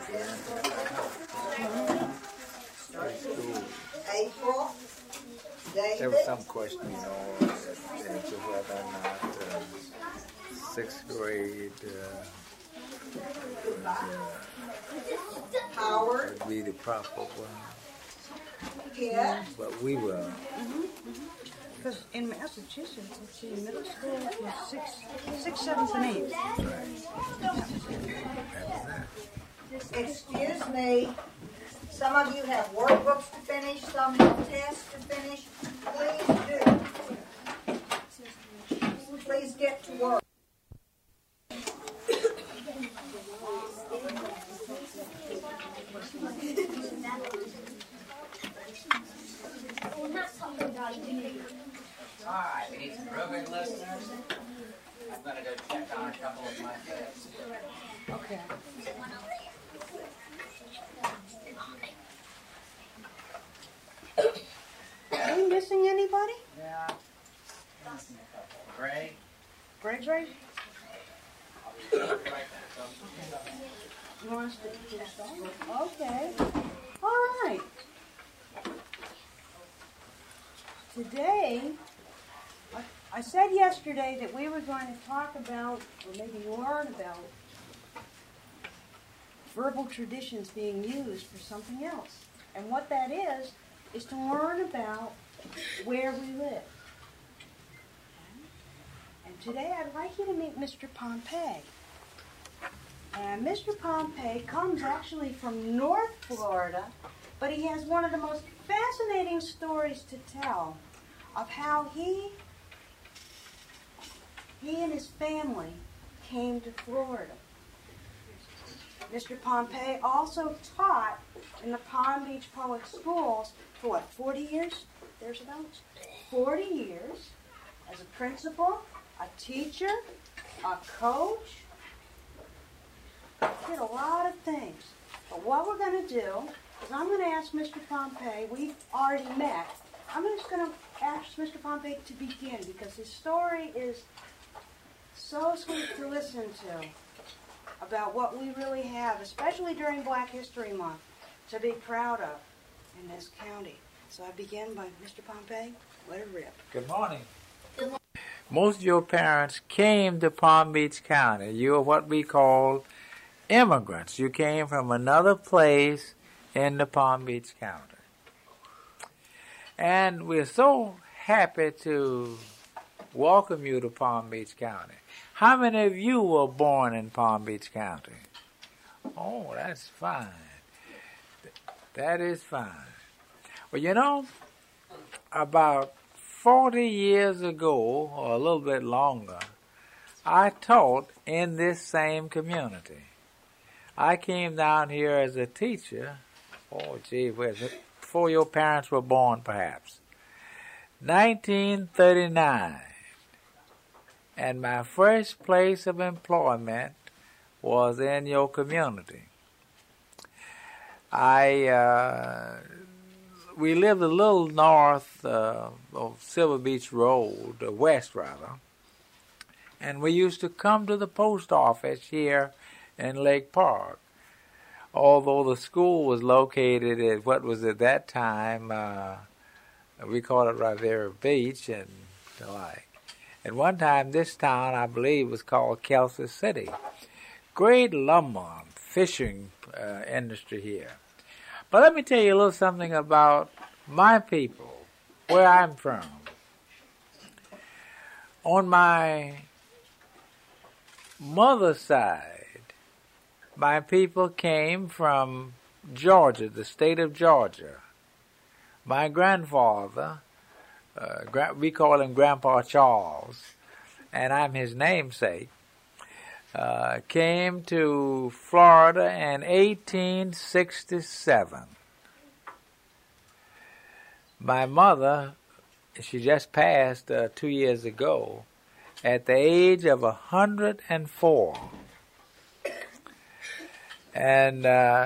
April, David. There was some question, as to whether or not sixth grade Howard. would be the proper one. Kit. But we will. Because in Massachusetts, let's see, middle school was sixth, seventh, and eighth. Excuse me. Some of you have workbooks to finish, some have tests to finish. Please do. Please get to work. Alright, we need some real good listeners. I'm going to go check on a couple of my kids. Okay. Are we missing anybody? Yeah. Missing a couple. Greg? Greg's right? I'll be right back. You want us to start? Okay. All right. Today, I said yesterday that we were going to talk about, or maybe learn about, verbal traditions being used for something else. And what that is to learn about where we live. And today I'd like you to meet Mr. Pompey. And Mr. Pompey comes actually from North Florida, but he has one of the most fascinating stories to tell of how he and his family came to Florida. Mr. Pompey also taught in the Palm Beach Public Schools for 40 years? There's about 40 years as a principal, a teacher, a coach. Did a lot of things. But what we're going to do is I'm going to ask Mr. Pompey, we've already met, I'm just going to ask Mr. Pompey to begin because his story is so sweet to listen to about what we really have, especially during Black History Month, to be proud of in this county. So I begin by Mr. Pompey. Let it rip. Good morning. Most of your parents came to Palm Beach County. You are what we call immigrants. You came from another place in the Palm Beach County. And we're so happy to welcome you to Palm Beach County. How many of you were born in Palm Beach County? Oh, that's fine. That is fine. Well, about 40 years ago, or a little bit longer, I taught in this same community. I came down here as a teacher, before your parents were born, perhaps. 1939. And my first place of employment was in your community. We lived a little north of Silver Beach Road, west rather, and we used to come to the post office here in Lake Park. Although the school was located at what was at that time, we called it Rivera Beach and the like. At one time, this town, I believe, was called Kelsey City. Great lumber, fishing industry here. But let me tell you a little something about my people, where I'm from. On my mother's side, my people came from Georgia, the state of Georgia. My grandfather, we call him Grandpa Charles, and I'm his namesake, came to Florida in 1867. My mother, she just passed 2 years ago, at the age of 104. And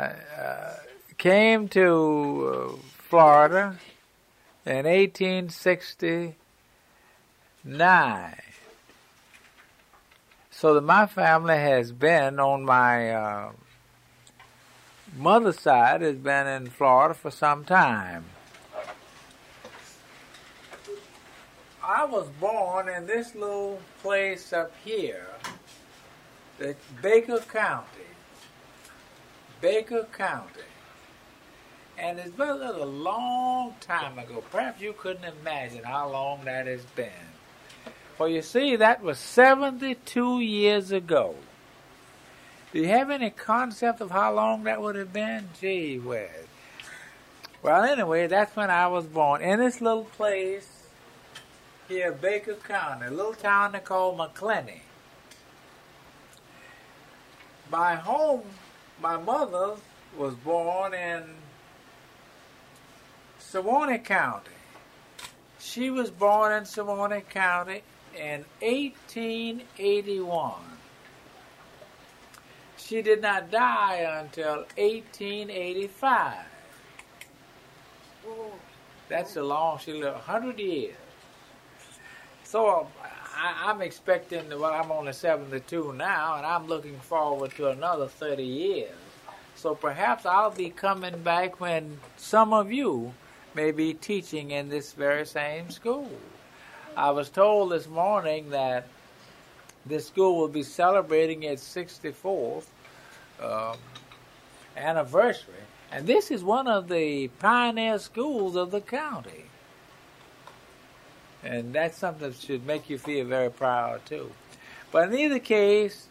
came to Florida in 1869. So that my family has been on my mother's side has been in Florida for some time. I was born in this little place up here, the Baker County. Baker County. And it's been a long time ago. Perhaps you couldn't imagine how long that has been. For you see, that was 72 years ago. Do you have any concept of how long that would have been? Gee whiz. Well, anyway, that's when I was born. In this little place here, Baker County, a little town they call McClenny. My home, my mother was born in Suwannee County. She was born in Suwannee County in 1881. She did not die until 1885. That's a long, she lived 100 years. So I'm expecting, well, I'm only 72 now, and I'm looking forward to another 30 years. So perhaps I'll be coming back when some of you may be teaching in this very same school. I was told this morning that this school will be celebrating its 64th anniversary, and this is one of the pioneer schools of the county. And that's something that should make you feel very proud, too. But in either case,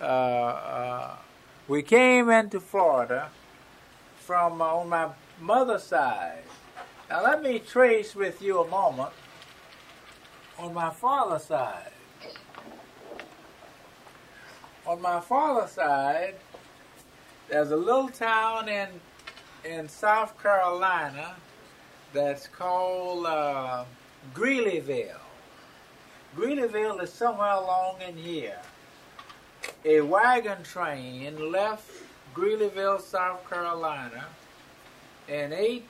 we came into Florida from on my mother's side. Now let me trace with you a moment on my father's side. On my father's side, there's a little town in South Carolina that's called Greeleyville. Greeleyville is somewhere along in here. A wagon train left Greeleyville, South Carolina in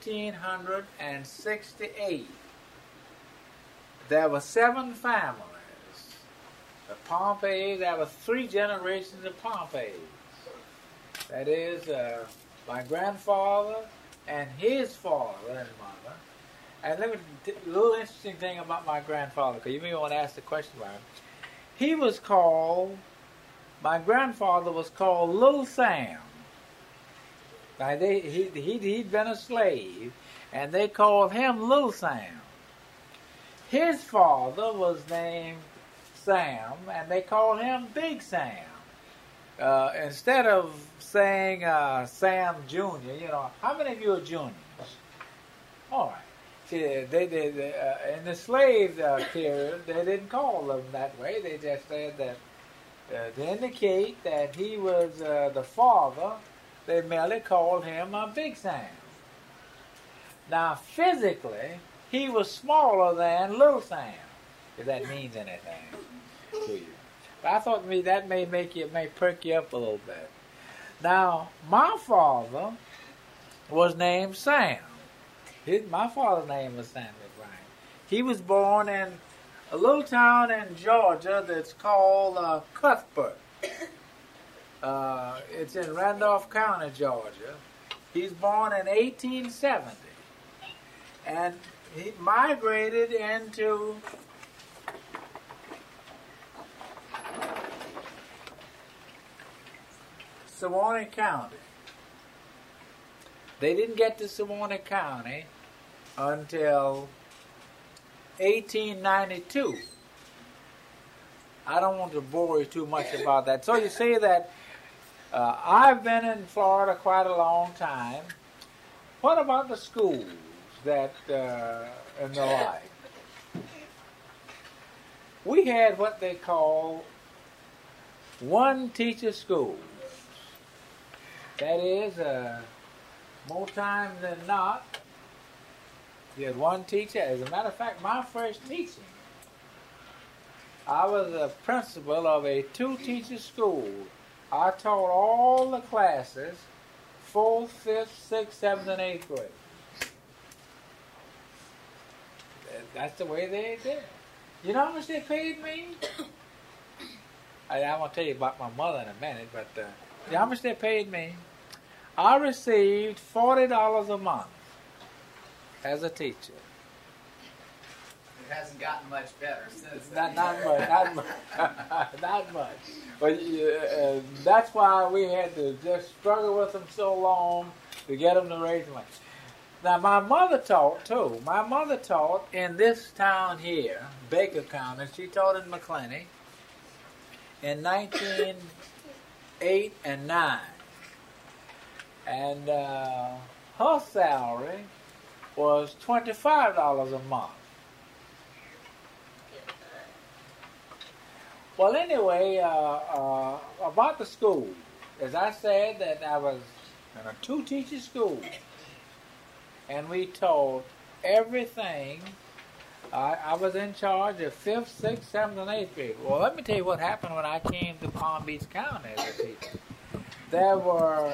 1868. There were 7 families. The Pompeys, there were 3 generations of Pompeys. That is, my grandfather and his father and mother. And let me, a little interesting thing about my grandfather, because you may want to ask the question about him. He was called, my grandfather was called Little Sam. Now he'd been a slave, and they called him Little Sam. His father was named Sam, and they called him Big Sam. Instead of saying Sam Jr., you know, how many of you are juniors? All right. See, they in the slave period, they didn't call them that way. They just said that to indicate that he was the father, they merely called him Big Sam. Now, physically, he was smaller than Little Sam, if that means anything to you. But I thought maybe that may perk you up a little bit. Now, my father was named Sam. My father's name was Samuel Bryant. He was born in a little town in Georgia that's called Cuthbert. It's in Randolph County, Georgia. He's born in 1870. And he migrated into Suwannee County. They didn't get to Suwannee County until 1892. I don't want to bore you too much about that. So you see that I've been in Florida quite a long time. What about the schools that and the like? We had what they call one teacher schools. That is, more times than not, you had one teacher. As a matter of fact, my first teaching, I was a principal of a 2-teacher school. I taught all the classes, 4th, 5th, 6th, 7th, and 8th grade. That's the way they did. You know how much they paid me? I'm going to tell you about my mother in a minute, but you know how much they paid me? I received $40 a month as a teacher. It hasn't gotten much better since then. Not much, not much. But that's why we had to just struggle with them so long to get them to raise money. Now, my mother taught, too. My mother taught in this town here, Baker County. She taught in McClenny in 1908 and 9. And her salary was $25 a month. Well, anyway, about the school. As I said, that I was in a two-teacher school. And we taught everything. I was in charge of 5th, 6th, 7th, and 8th grade. Well, let me tell you what happened when I came to Palm Beach County as a teacher. There were,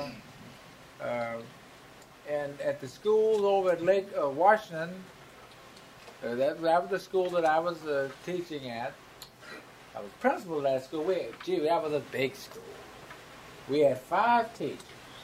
at the school over at Lake Washington, that was the school that I was teaching at. I was principal of that school. That was a big school. We had 5 teachers.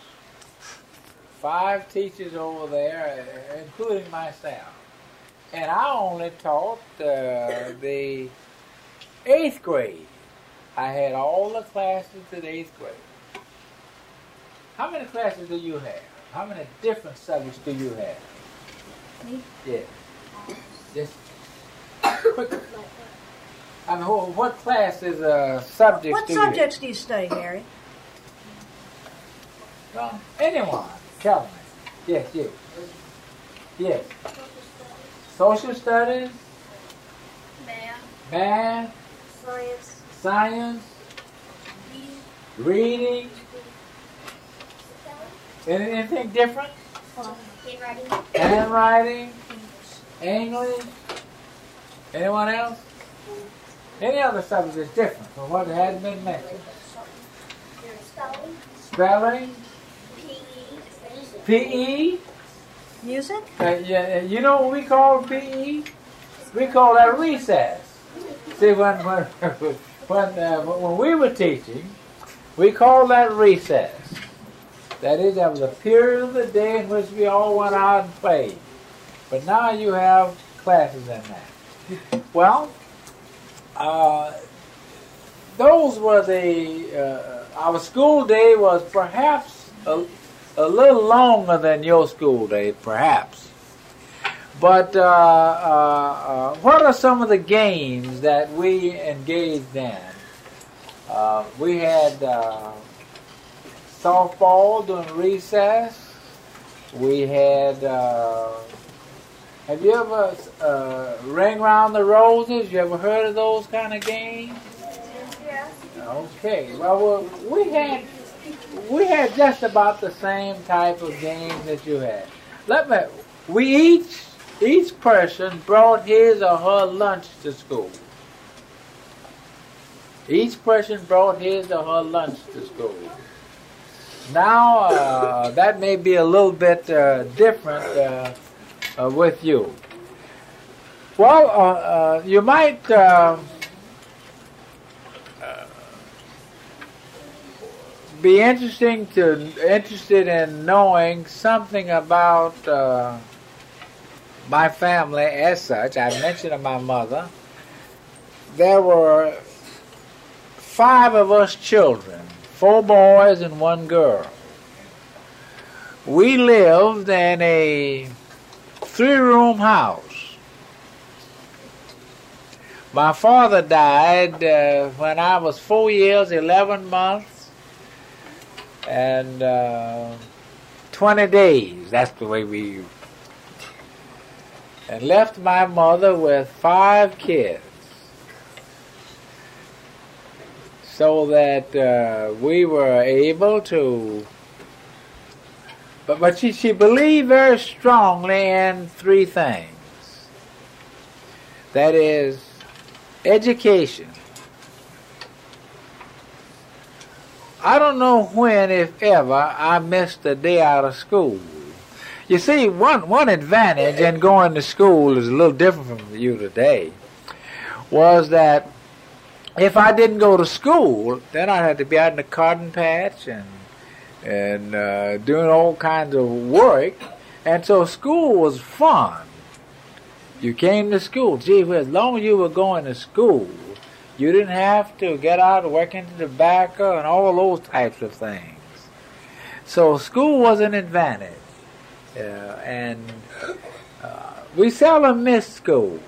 5 teachers over there, including myself. And I only taught the 8th grade. I had all the classes to the 8th grade. How many classes do you have? How many different subjects do you have? Me? Yeah. Just quick. I mean, what classes, subjects What do you have? subjects do you study, Harry? Well, anyone. Tell me. Yes, you. Yes. Social studies, math, science, reading. Anything different? Handwriting, English. Anyone else? Any other subject is different from what had been mentioned? Spelling. PE. Music? Yeah, you know what we call PE? We call that recess. See, when we were teaching, we called that recess. That is, that was a period of the day in which we all went out and played. But now you have classes in that. Well, those were our school day was perhaps a little longer than your school day, perhaps. But what are some of the games that we engaged in? We had softball during recess. We had, have you ever ring round the roses? You ever heard of those kind of games? Yes. Okay. Well, we had just about the same type of game that you had. Each person brought his or her lunch to school. Each person brought his or her lunch to school. Now, that may be a little bit different with you. Well, you might be interested in knowing something about my family as such. I mentioned my mother. There were 5 of us children, 4 boys and 1 girl. We lived in a 3-room house. My father died when I was 4 years, 11 months, and 20 days. That's the way we... And left my mother with 5 kids. So that we were able to... But she believed very strongly in 3 things. That is, education. I don't know when, if ever, I missed a day out of school. You see, one advantage in going to school is a little different from you today, was that if I didn't go to school, then I had to be out in the cotton patch and and doing all kinds of work. And so school was fun. You came to school. Gee, as long as you were going to school, you didn't have to get out and work into tobacco and all those types of things. So school was an advantage. And we seldom missed school.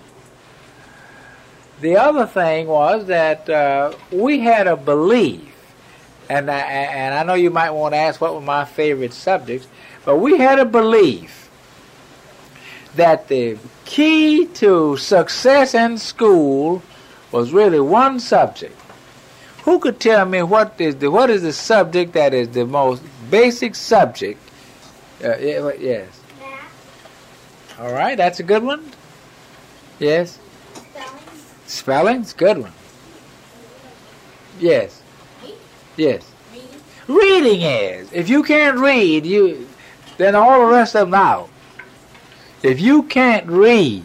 The other thing was that we had a belief, and I know you might want to ask what were my favorite subjects, but we had a belief that the key to success in school was really one subject. Who could tell me what is the subject that is the most basic subject? Yes. Math. All right, that's a good one. Yes. Spelling. Spelling's a good one. Yes. Reading. Yes. Reading. Reading is. If you can't read, then all the rest of them out. If you can't read,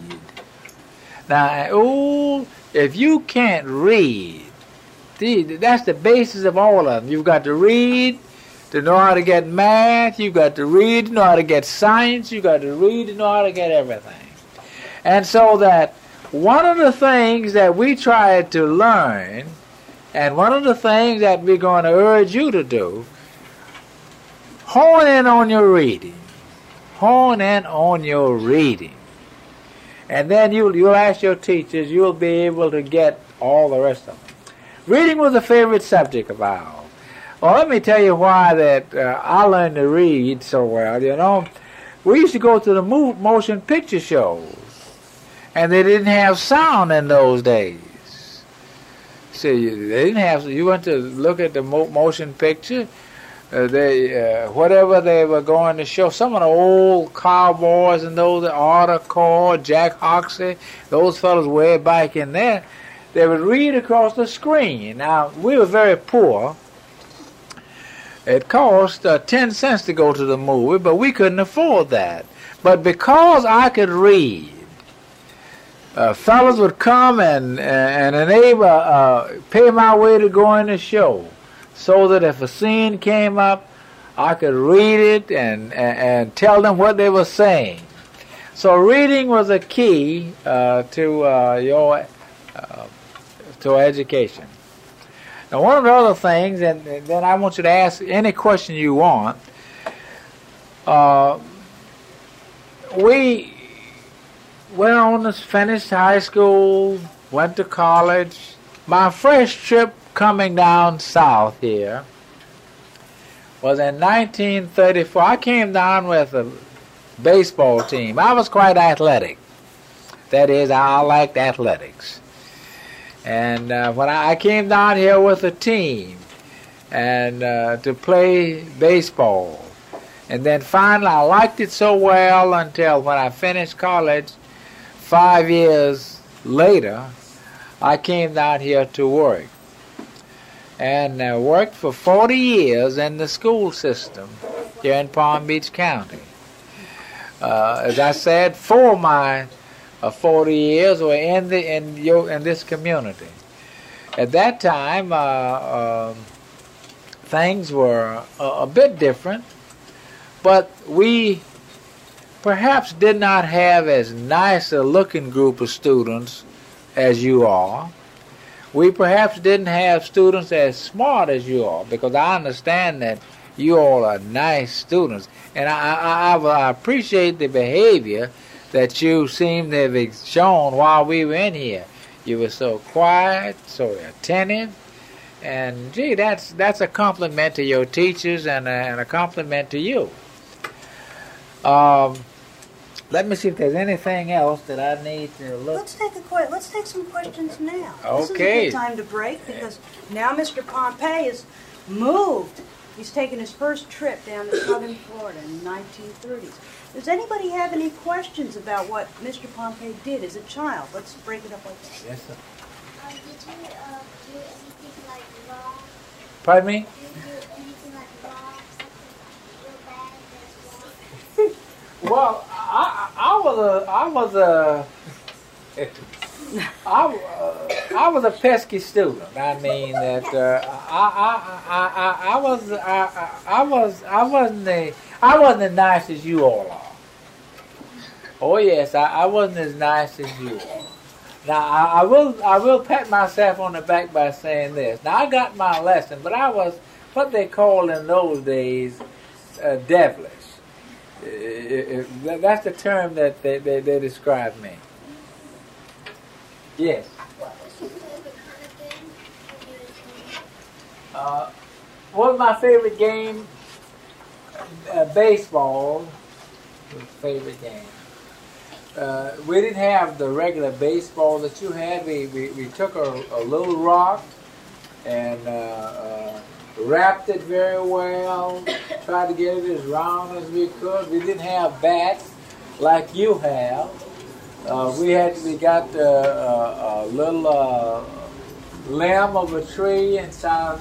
if you can't read, that's the basis of all of them. You've got to read to know how to get math. You've got to read to know how to get science. You've got to read to know how to get everything. And so that one of the things that we try to learn, and one of the things that we're going to urge you to do, hone in on your reading. Hone in on your reading. And then you'll ask your teachers, you'll be able to get all the rest of them. Reading was a favorite subject of ours. Well, let me tell you why that I learned to read so well. You know, we used to go to the motion picture shows, and they didn't have sound in those days. See, they didn't have. You went to look at the motion picture. Whatever they were going to show, some of the old cowboys and those, Arthur Core, Jack Hoxsey, those fellows way back in there, they would read across the screen. Now, we were very poor. It cost 10 cents to go to the movie, but we couldn't afford that. But because I could read, fellas would come and pay my way to go in the show, so that if a scene came up, I could read it and tell them what they were saying. So reading was a key to education. Now, one of the other things, and then I want you to ask any question you want. We went on to finish high school, went to college. My first trip coming down south here was in 1934. I came down with a baseball team. I was quite athletic. That is, I liked athletics. And when I came down here with a team and to play baseball, and then finally I liked it so well until when I finished college, 5 years later, I came down here to work. And worked for 40 years in the school system here in Palm Beach County. As I said, 4 of my 40 years were in this community. At that time, things were a bit different, but we perhaps did not have as nice a looking group of students as you are. We perhaps didn't have students as smart as you are, because I understand that you all are nice students, and I appreciate the behavior that you seem to have shown while we were in here. You were so quiet, so attentive, and gee, that's a compliment to your teachers and a compliment to you. Let me see if there's anything else that I need to look. Let's take some questions now. Okay. This is a good time to break, because now Mr. Pompey is moved. He's taken his first trip down to southern Florida in the 1930s. Does anybody have any questions about what Mr. Pompey did as a child? Let's break it up like this. Yes, sir. Did you do anything like wrong? Pardon me? Did you do anything like wrong? Something real bad that's wrong? Well, I was a I was a pesky student. I mean that I wasn't as nice as you all are. Oh yes, I wasn't as nice as you are. Now I will pat myself on the back by saying this. Now I got my lesson, but I was what they called in those days devilish. That's the term that they described me. Yes. What was your favorite kind of game when you were young? What was my favorite game? Baseball was my favorite game. We didn't have the regular baseball that you had. We took a little rock and wrapped it very well, tried to get it as round as we could. We didn't have bats like you have. We got a little limb of a tree inside.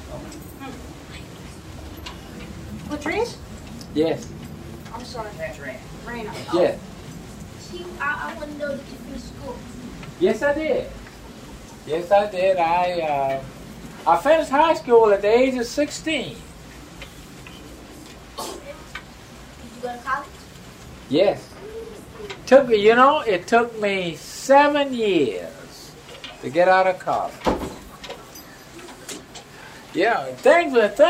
Latrice? Yes. I'm sorry. That's right. Raina. Yes. I want to know that you finished school. Yes, I did. Yes, I did. I finished high school at the age of 16. Did you go to college? Yes. It took me 7 years to get out of college. Yeah, things.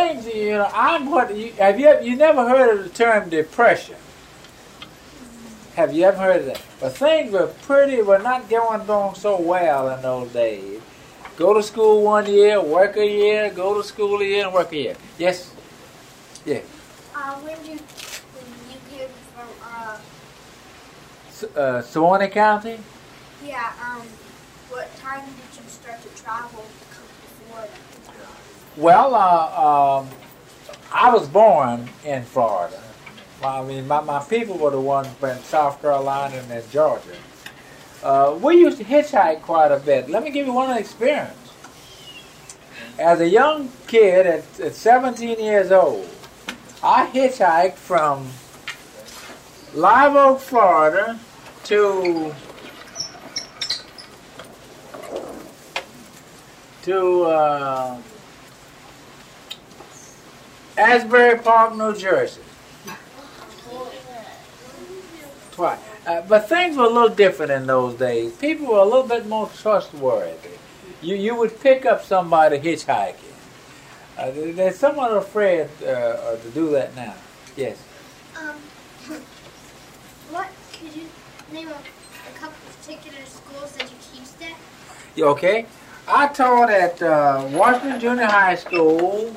You never heard of the term depression? Have you ever heard of that? But things were not going so well in those days. Go to school 1 year, work a year, go to school a year, and work a year. Yes? Yeah. When you came from, Suwannee County? yeah, what time did you start to travel to come to Florida? Well, I was born in Florida. I mean, my people were the ones in South Carolina and in Georgia. We used to hitchhike quite a bit. Let me give you one experience. As a young kid at 17 years old, I hitchhiked from Live Oak, Florida to Asbury Park, New Jersey. Twice. But things were a little different in those days. People were a little bit more trustworthy. You would pick up somebody hitchhiking. They're somewhat afraid to do that now. Yes. What could you name a couple particular schools that you teach at? You okay? I taught at Washington Junior High School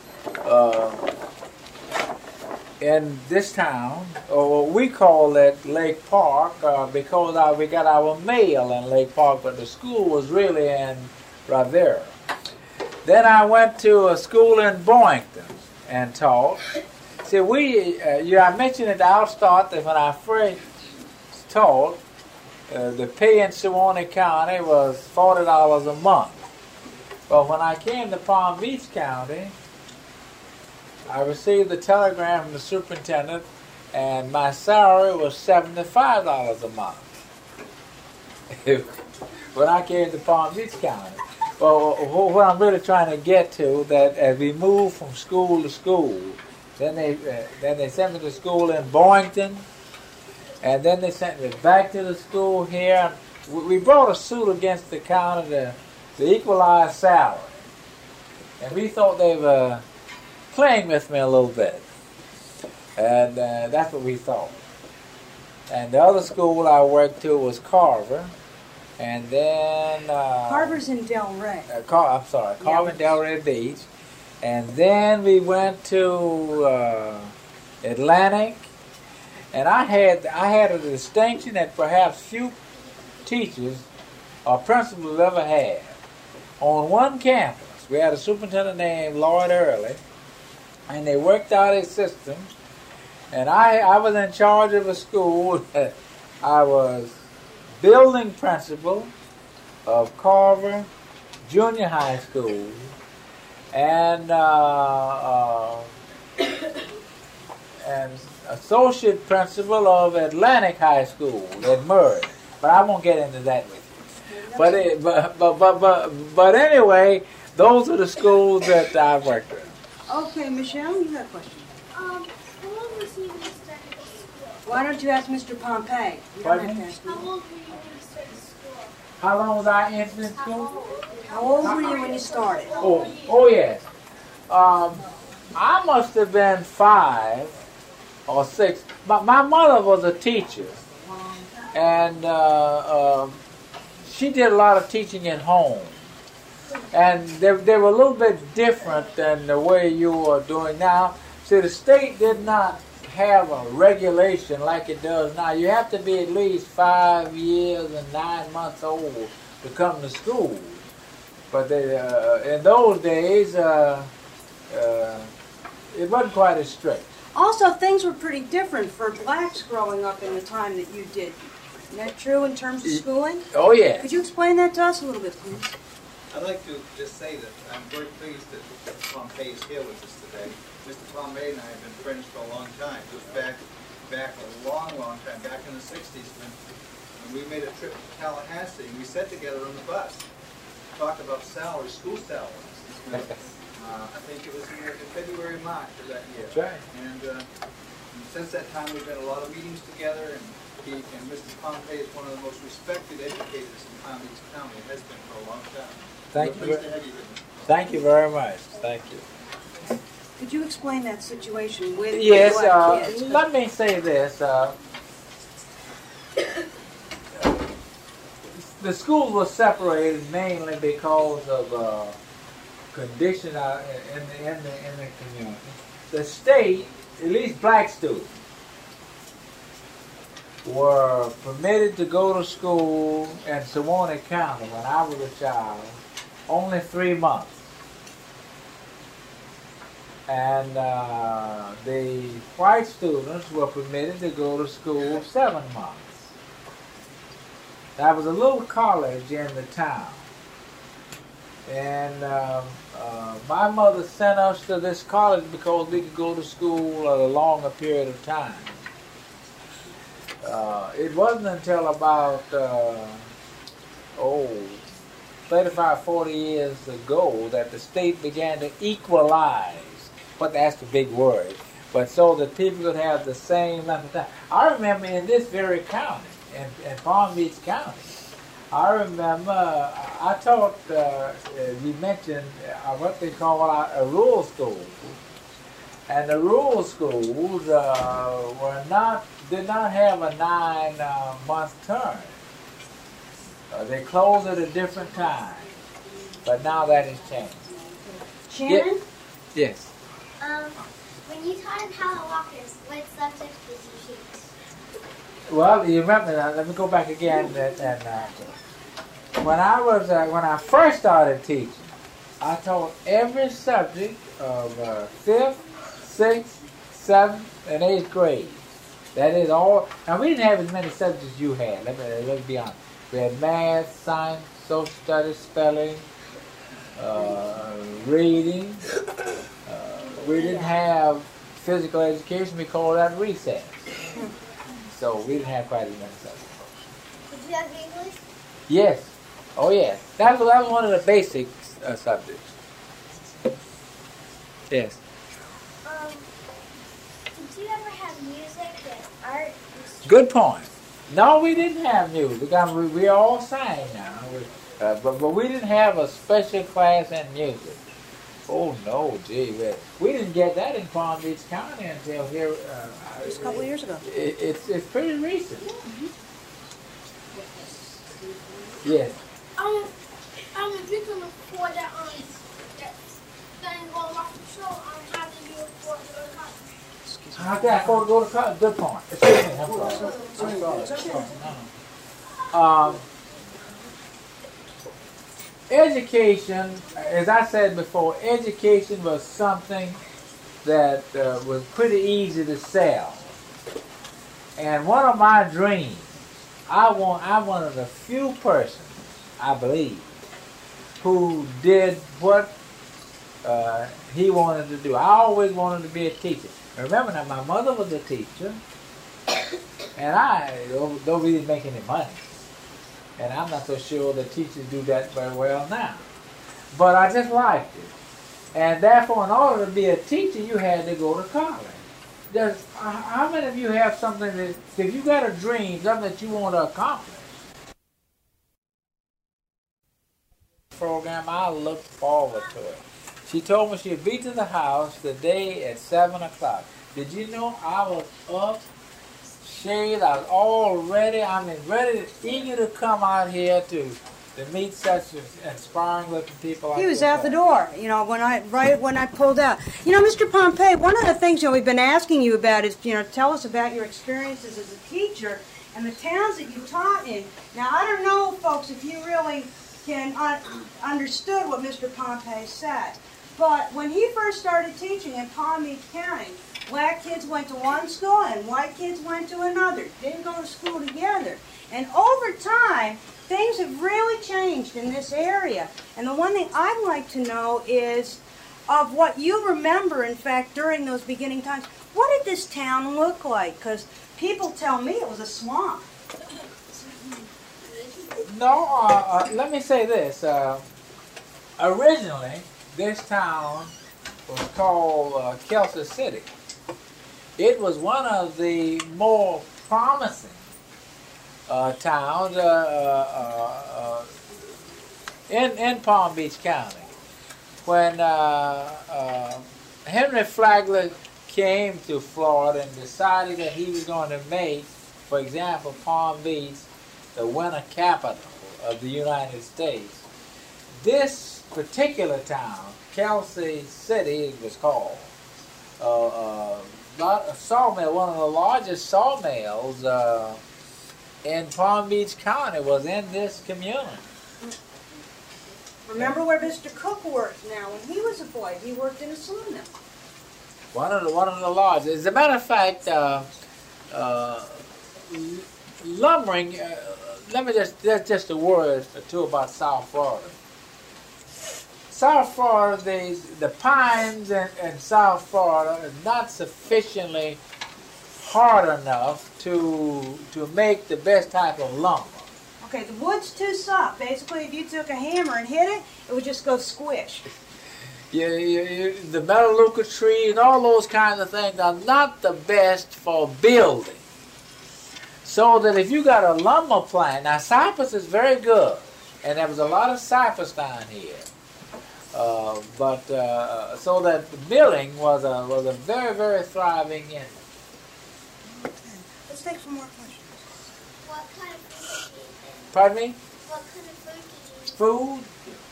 in this town, or we call it Lake Park, because we got our mail in Lake Park, but the school was really in Rivera. Then I went to a school in Boynton and taught. See, I mentioned at the outstart that when I first taught, the pay in Suwannee County was $40 a month. But when I came to Palm Beach County, I received a telegram from the superintendent, and my salary was $75 a month when I came to Palm Beach County. Well, what I'm really trying to get to, that as we move from school to school, then they sent me to school in Boynton, and then they sent me back to the school here. We brought a suit against the county to equalize salary, and we thought they were playing with me a little bit, and that's what we thought. And the other school I worked to was Carver, and then Carver's in Delray. Carver and Delray Beach, and then we went to Atlantic, and I had a distinction that perhaps few teachers or principals ever had. On one campus, we had a superintendent named Lloyd Early, and they worked out a system, and I was in charge of a school. I was building principal of Carver Junior High School, and associate principal of Atlantic High School at Murray. But I won't get into that with you. But anyway, those are the schools that I worked with. Okay, Michelle, you got a question. How old was you when you started school? Why don't you ask Mr. Pompey? You don't Pardon have me? to ask How me. old were you when you started school? How long was I in school? How old were you when you started? Oh yes. I must have been 5 or 6. My mother was a teacher, and she did a lot of teaching at home. And they were a little bit different than the way you are doing now. See, the state did not have a regulation like it does now. You have to be at least 5 years and 9 months old to come to school. But they, in those days, it wasn't quite as strict. Also, things were pretty different for blacks growing up in the time that you did. Isn't that true in terms of schooling? Oh, yeah. Could you explain that to us a little bit, please? I'd like to just say that I'm very pleased that Mr. Pompey is here with us today. Mr. Pompey and I have been friends for a long time. It was back a long time, back in the 60s when we made a trip to Tallahassee and we sat together on the bus, talked about salaries, school salaries. I think it was in February, March of that year. That's right. And since that time we've had a lot of meetings together, and Mr. Pompey is one of the most respected educators in Palm Beach County, has been for a long time. Thank We're you. pleased to have you here. Thank you very much. Thank you. Could you explain that situation with Yes, the black kids? let me say this. The schools were separated mainly because of condition in the community. The state, at least black students, were permitted to go to school in Sewanee County when I was a child only 3 months. And the white students were permitted to go to school 7 months. There was a little college in the town. And my mother sent us to this college because we could go to school at a longer period of time. It wasn't until about 35, 40 years ago that the state began to equalize, but that's the big word, but so that people could have the same length of time. I remember in this very county, in Palm Beach County, I remember I taught, you mentioned what they call a rural school. And the rural schools did not have a 9-month term. They closed at a different time. But now that has changed. Shannon? Yes. When you taught in Hallowalkers, what subjects did you teach? Well, you remember, let me go back again. When I first started teaching, I taught every subject of 5th, 6th, 7th, and 8th grade. That is all. Now, we didn't have as many subjects as you had. Let's be honest. We had math, science, social studies, spelling, reading. We didn't have physical education. We called that recess. So we didn't have quite as many subjects. Did you have English? Yes. Oh, yes. That was one of the basic subjects. Yes. Did you ever have music and art? Good point. No, we didn't have music. I mean, we all sang now. But we didn't have a special class in music. Oh, no, gee. We didn't get that in Palm Beach County until here. Just a couple of years ago. It's pretty recent. Yes. If you can afford that thing going off the show, how do you afford to go to college? How can I afford to go to college? Good point. Excuse me. I'm sorry. Education, as I said before, education was something that was pretty easy to sell. And one of my dreams, I'm one of the few persons, I believe, who did what he wanted to do. I always wanted to be a teacher. Remember now, my mother was a teacher, and though we didn't make any money, And I'm not so sure that teachers do that very well now. But I just liked it. And therefore, in order to be a teacher, you had to go to college. How many of you have something that, if you got a dream, something that you want to accomplish? Program, I look forward to it. She told me she'd be to the house today at 7 o'clock. Did you know I was up, shaved, I was all ready. I mean, ready, eager to come out here to meet such inspiring looking people like He was yourself. out the door, you know, right when I pulled out. You know, Mr. Pompey, one of the things, you know, we've been asking you about is, you know, tell us about your experiences as a teacher and the towns that you taught in. Now, I don't know, folks, if you really can understood what Mr. Pompey said, but when he first started teaching in Palm Beach County, black kids went to one school and white kids went to another. Didn't go to school together. And over time, things have really changed in this area. And the one thing I'd like to know is of what you remember, in fact, during those beginning times. What did this town look like? Because people tell me it was a swamp. No, let me say this. Originally, this town was called Kelsey City. It was one of the more promising towns in Palm Beach County. When Henry Flagler came to Florida and decided that he was going to make, for example, Palm Beach the winter capital of the United States, this particular town, Kelsey City it was called, a sawmill, one of the largest sawmills in Palm Beach County was in this community. Remember where Mr. Cook worked now? When he was a boy, he worked in a sawmill. One of the largest. As a matter of fact, lumbering. Let me just a word or two about South Florida. South Florida, the pines in South Florida are not sufficiently hard enough to make the best type of lumber. Okay, the wood's too soft. Basically, if you took a hammer and hit it, it would just go squish. The Melaleuca trees and all those kinds of things are not the best for building. So that if you got a lumber plant, now cypress is very good, and there was a lot of cypress down here. So that the milling was a very, very thriving industry. Let's take some more questions. What kind of food did you eat? Pardon me? What kind of food did you eat?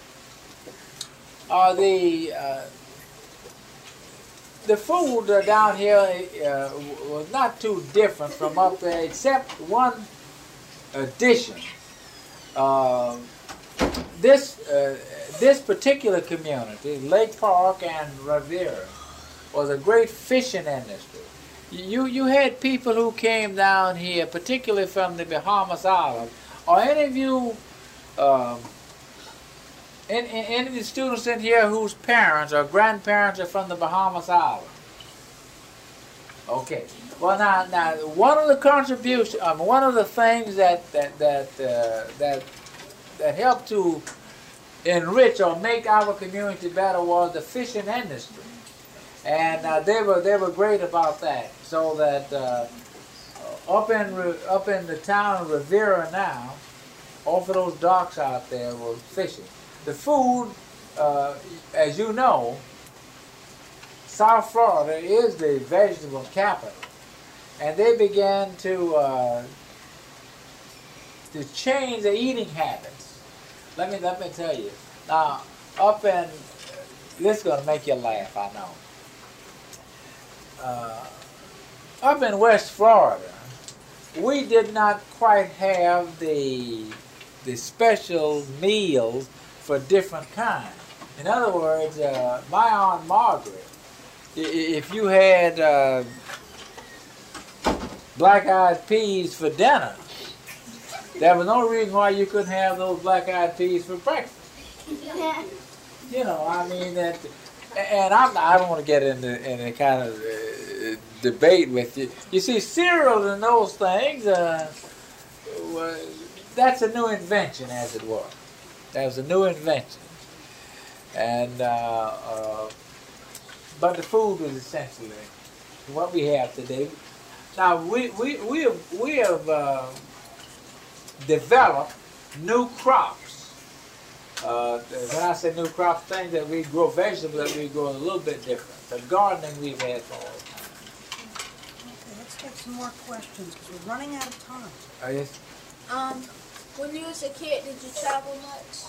Food? The food down here was not too different from up there, except one addition. This particular community, Lake Park and Revere, was a great fishing industry. You had people who came down here, particularly from the Bahamas Islands. Are any of you, any of the students in here whose parents or grandparents are from the Bahamas Islands? Okay. Well, now, one of the contributions, one of the things that helped to enrich or make our community better was the fishing industry, and they were great about that. So that up in the town of Rivera now, off of those docks out there was fishing. The food, as you know, South Florida is the vegetable capital, and they began to change their eating habits. Let me tell you. Now, this is going to make you laugh, I know. Up in West Florida, we did not quite have the special meals for different kinds. In other words, my Aunt Margaret, if you had black-eyed peas for dinner, there was no reason why you couldn't have those black-eyed peas for breakfast. You know, I mean that, and I don't want to get into any kind of debate with you. You see, cereal and those things, that's a new invention, as it were. That was a new invention, and but the food was essentially what we have today. Now we have developed new crops. When I say new crops, things that we grow, vegetables that we grow a little bit different. The gardening we've had for all time. Okay, let's take some more questions because we're running out of time. Yes. When you was a kid, did you travel much?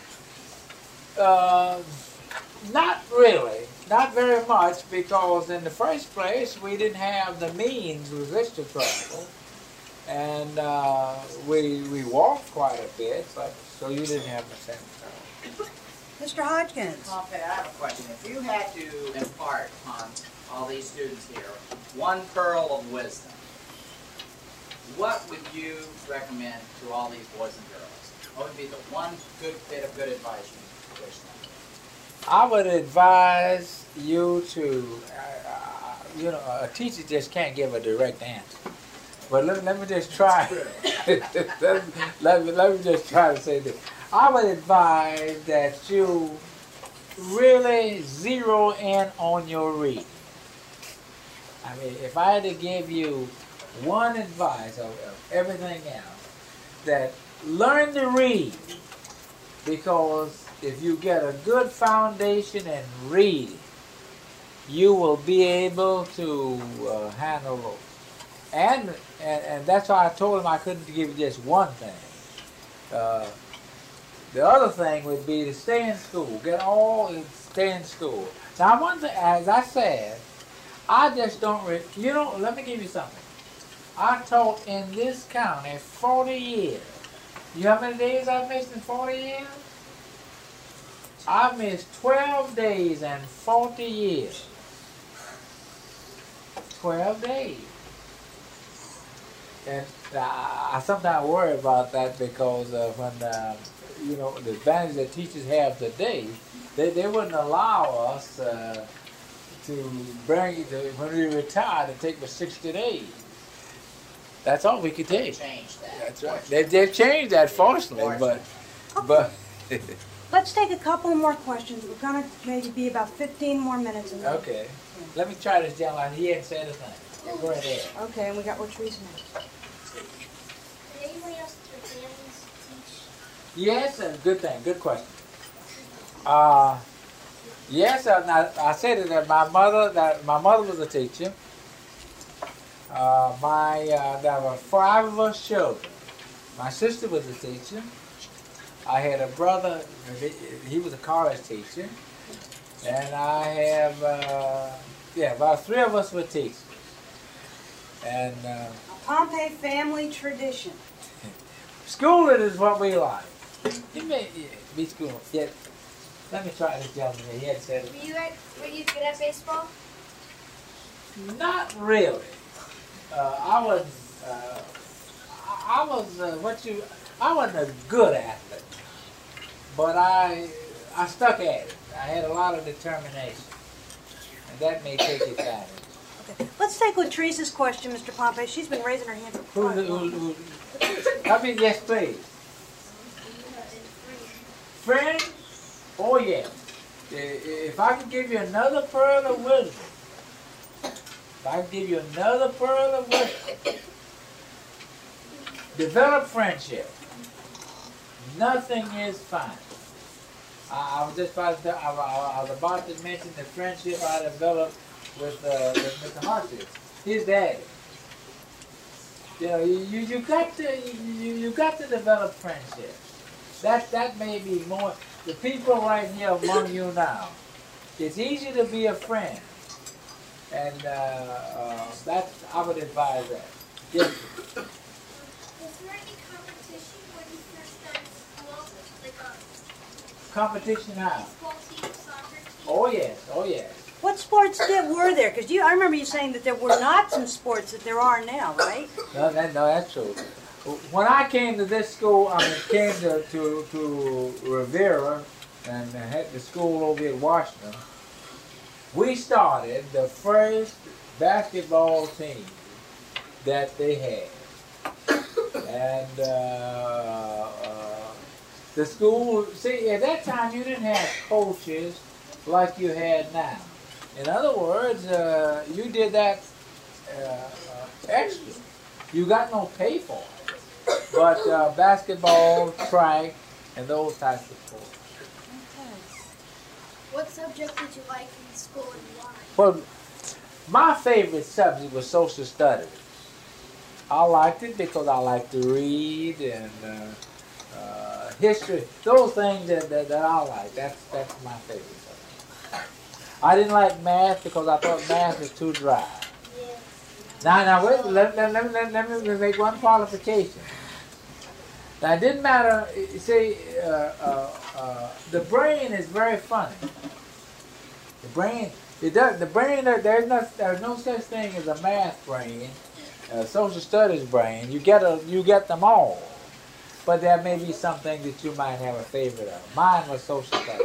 Not really, not very much, because in the first place we didn't have the means with which to travel, and we walked quite a bit, so you didn't have much time to travel. Mr. Hodgkins. Pompey, I have a question. If you had to impart on all these students here one pearl of wisdom, what would you recommend to all these boys and girls? What would be the one good bit of good advice you would wish them? I would advise you to, a teacher just can't give a direct answer. But let me just try. let me just try to say this. I would advise that you really zero in on your reading. I mean, if I had to give you one advice of everything else, that learn to read, because if you get a good foundation in reading, you will be able to handle those. And that's why I told him I couldn't give you just one thing. The other thing would be to stay in school. Stay in school. Now, one thing, as I said, I just don't, let me give you something. I taught in this county 40 years. You know how many days I've missed in 40 years? I missed 12 days and 40 years. 12 days. And I sometimes worry about that because when, the advantage that teachers have today, they wouldn't allow us to bring, when we retire, to take for 60 days. That's all we could take. Change that. That's right. They've changed that, fortunately, but Let's take a couple more questions. We're going to maybe be about 15 more minutes. And then, okay. Let me try this gentleman. He hadn't said a thing. Go right ahead. Okay, and we got Latrice next. Did anybody else in your families teach? Yes, good thing. Good question. Yes, I said that my mother was a teacher. There were 5 of us children. My sister was a teacher. I had a brother, he was a college teacher. And I have, about 3 of us were teachers. And A Pompey family tradition. schooling is what we like. You may be schooling. Yeah. Let me try this gentleman. He had said it. Were you good at baseball? Not really. I wasn't a good athlete, but I stuck at it. I had a lot of determination, and that may take advantage. Okay. Let's take Latrice's question, Mr. Pompey. She's been raising her hand for quite a while. Yes, please. Friends? Oh, yes. If I could give you another pearl of wisdom, develop friendship. Nothing is fine. I was about to mention the friendship I developed with Mr. Hartsfield, his daddy. You got to develop friendship. That may be more. The people right here among you now, it's easy to be a friend, and that's, I would advise that. Yes. Was there any competition when you first started school? Like a Competition how? baseball team, soccer team? Oh yes. What sports were there? Because I remember you saying that there were not some sports that there are now, right? No, that's true. When I came to this school, came to Rivera and had the school over at Washington, we started the first basketball team that they had. And the school, see, at that time you didn't have coaches like you had now. In other words, you did that extra. You got no pay for it. But basketball, track, and those types of sports. What subject did you like in school and why? Well, my favorite subject was social studies. I liked it because I like to read and history. Those things that I like. That's my favorite subject. I didn't like math because I thought math was too dry. Yes. Now wait, let me make one qualification. Now, it didn't matter. You see, the brain is very funny. The brain, it does. The brain, there's no such thing as a math brain, a social studies brain. You get them all, but there may be something that you might have a favorite of. Mine was social studies.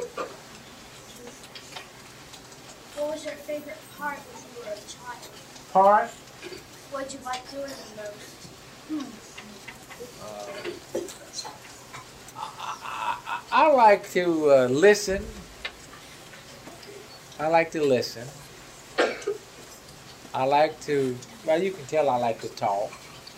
What was your favorite part when you were a child? Part. What did you like doing the most? I like to listen. I like to listen. I like to, well, you can tell I like to talk.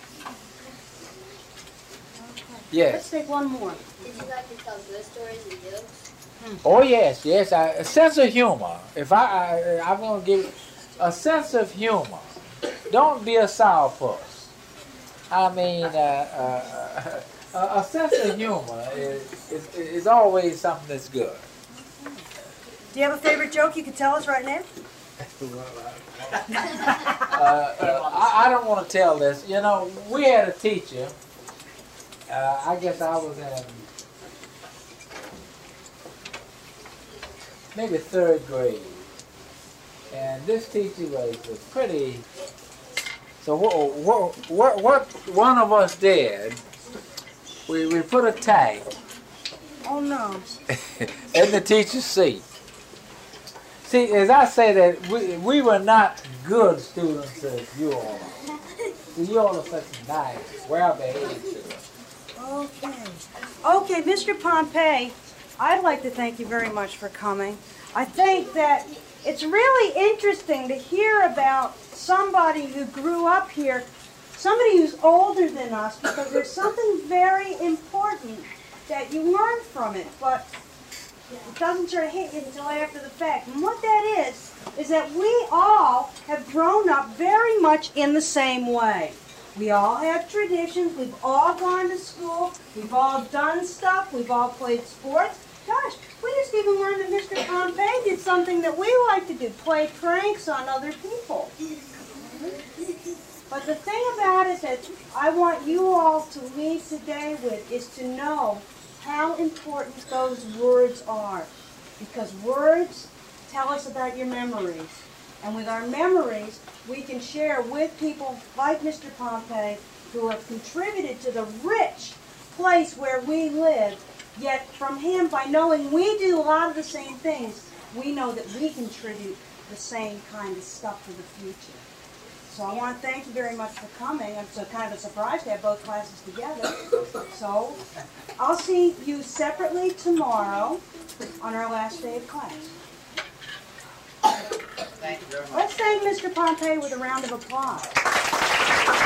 Let's Yes. take one more. Did you like to tell good stories and jokes? Oh, yes, yes. A sense of humor. If I'm going to give a sense of humor. Don't be a sourpuss. I mean, a sense of humor is always something that's good. Do you have a favorite joke you could tell us right now? I don't want to tell this. You know, we had a teacher. I guess I was in maybe third grade, and this teacher was pretty. So what one of us did, we put a tag Oh no. in the teacher's seat. See, as I say that, we were not good students as you all are. You all are such nice, well-behaved students. Okay. Okay, Mr. Pompey, I'd like to thank you very much for coming. I think that it's really interesting to hear about somebody who grew up here, somebody who's older than us, because there's something very important that you learn from it, but it doesn't sort of hit you until after the fact. And what that is that we all have grown up very much in the same way. We all have traditions, we've all gone to school, we've all done stuff, we've all played sports. Gosh, we just even learned that Mr. Pompey did something that we like to do, play pranks on other people. But the thing about it that I want you all to leave today with is to know how important those words are. Because words tell us about your memories. And with our memories, we can share with people like Mr. Pompey who have contributed to the rich place where we live. Yet from him, by knowing we do a lot of the same things, we know that we contribute the same kind of stuff for the future. So I want to thank you very much for coming. I'm so kind of surprised to have both classes together. So I'll see you separately tomorrow on our last day of class. Thank you very much. Let's thank Mr. Pompey with a round of applause.